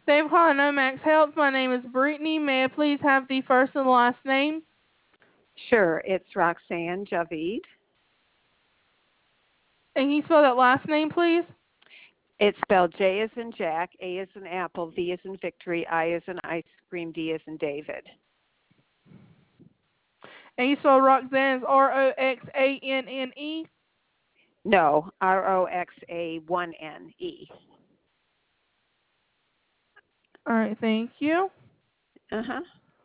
Thank you for calling Omax Health. My name is Brittany. May I please have the first and last name? Sure, it's Roxanne Javid. And can you spell that last name, please? It's spelled J as in Jack, A as in Apple, V as in Victory, I as in Ice Cream, D as in David. And you spell Roxanne as Roxanne? No, Roxa1NE. All right, thank you. Uh-huh.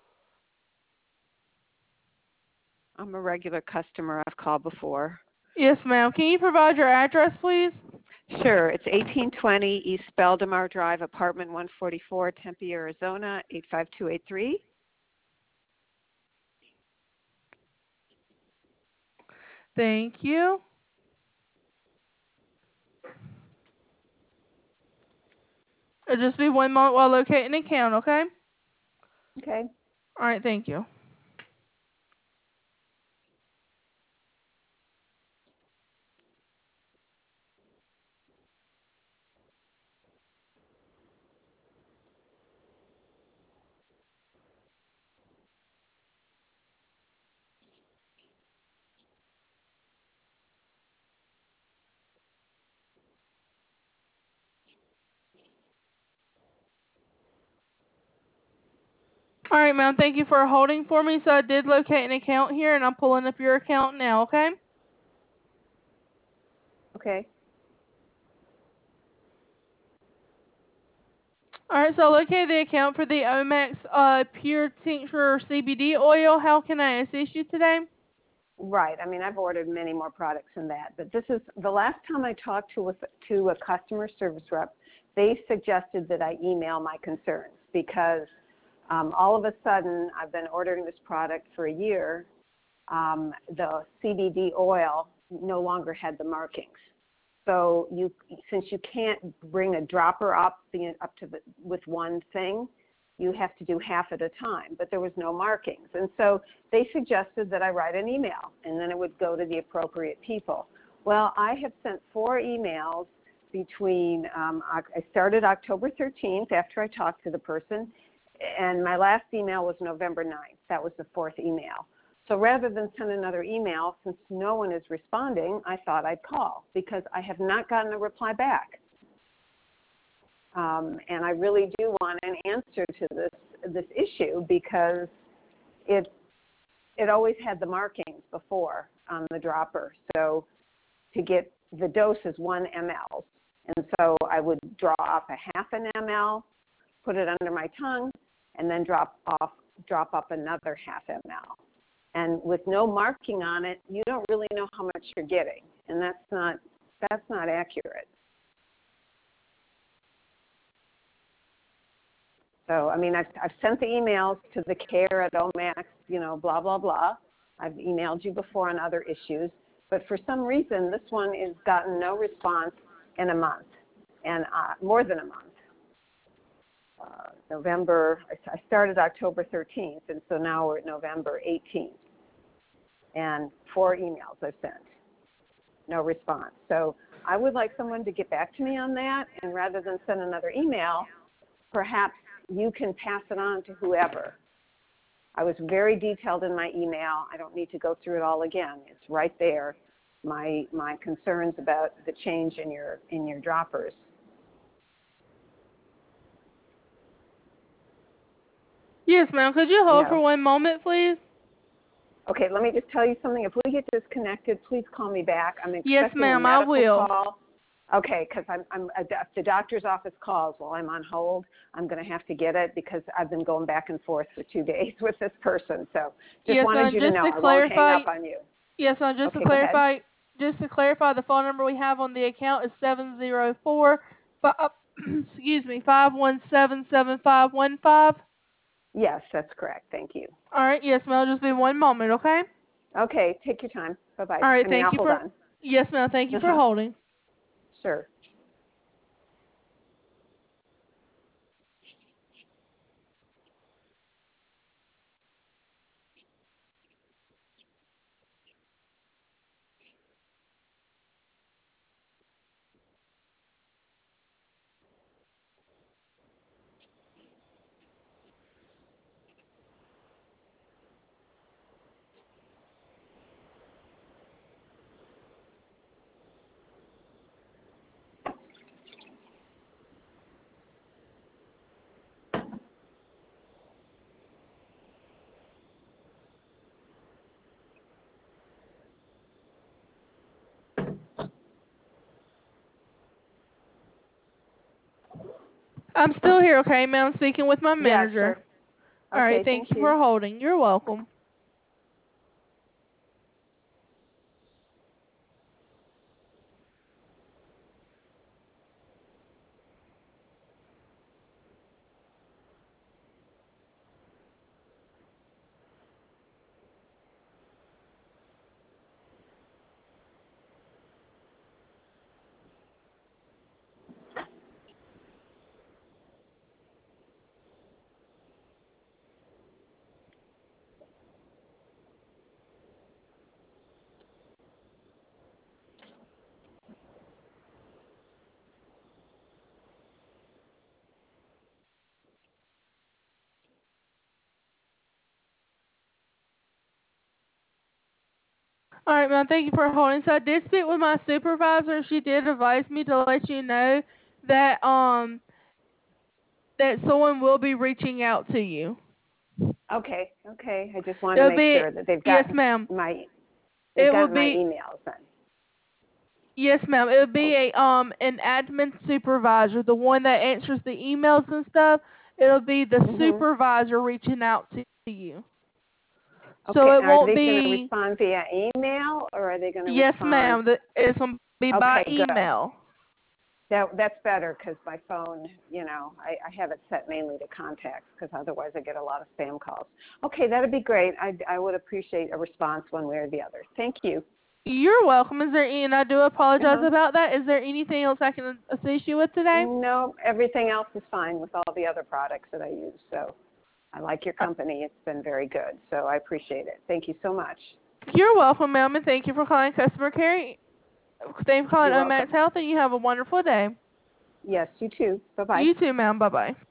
I'm a regular customer. I've called before. Yes, ma'am. Can you provide your address, please? Sure, it's 1820 East Beldemar Drive, apartment 144, Tempe, Arizona, 85283. Thank you. It'll just be one moment while locating the account, okay? Okay. All right, thank you. All right, ma'am. Thank you for holding for me. So I did locate an account here, and I'm pulling up your account now, okay? Okay. All right, so I located the account for the Omax Pure Tincture CBD oil. How can I assist you today? Right. I mean, I've ordered many more products than that, but this is the last time I talked to a customer service rep. They suggested that I email my concerns because all of a sudden I've been ordering this product for a year. The CBD oil no longer had the markings. So since you can't bring a dropper up with one thing, you have to do half at a time, but there was no markings. And so they suggested that I write an email, and then it would go to the appropriate people. Well, I have sent 4 emails between, I started October 13th after I talked to the person, and my last email was November 9th. That was the 4th email. So rather than send another email, since no one is responding, I thought I'd call because I have not gotten a reply back. And I really do want an answer to this issue because it always had the markings before on the dropper. So to get the dose is 1 ml. And so I would draw up a half an ml, put it under my tongue, and then drop up another half ml. And with no marking on it, you don't really know how much you're getting, and that's not accurate. So, I mean, I've sent the emails to the care at Omax, blah, blah, blah. I've emailed you before on other issues. But for some reason, this one has gotten no response in a month, and more than a month. I started October 13th, and so now we're at November 18th. And 4 emails I've sent, no response. So I would like someone to get back to me on that, and rather than send another email, perhaps you can pass it on to whoever. I was very detailed in my email. I don't need to go through it all again. It's right there, my concerns about the change in your droppers. Yes, ma'am. Could you hold for one moment, please? Okay, let me just tell you something. If we get disconnected, please call me back. I'm expecting yes, ma'am, a medical I will. call. Okay, because if the doctor's office calls while I'm on hold, I'm going to have to get it because I've been going back and forth for 2 days with this person. So just wanted you to know I won't hang up on you. Yes, ma'am. Just to clarify, the phone number we have on the account is 704 excuse me 517-7515. Yes, that's correct. Thank you. All right. Yes, ma'am. Just be one moment, okay? Okay, take your time. Bye-bye. All right. I'll hold on. Yes, ma'am. Thank you for holding. Sure. I'm still here, okay, ma'am? I'm speaking with my Yeah, manager. sure. All right, Okay, thank you for holding. You're welcome. All right, ma'am. Thank you for holding. So I did speak with my supervisor. She did advise me to let you know that that someone will be reaching out to you. Okay. I just want to make sure that they've yes, gotten ma'am. my It will my be emails then. yes, ma'am. It would be a an admin supervisor, the one that answers the emails and stuff. It'll be the supervisor reaching out to you. So Okay. it Are won't they going to be. respond via email or are they going to Yes, respond? ma'am. It's going to be by Okay, good. email. That's better because my phone, I have it set mainly to contacts because otherwise I get a lot of spam calls. Okay, that'd be great. I would appreciate a response one way or the other. Thank you. You're welcome. And I do apologize about that. Is there anything else I can assist you with today? No, everything else is fine with all the other products that I use. So I like your company. It's been very good. So I appreciate it. Thank you so much. You're welcome, ma'am, and thank you for calling customer care. Thank you for calling You're Omax welcome. Health, and you have a wonderful day. Yes, you too. Bye-bye. You too, ma'am. Bye-bye.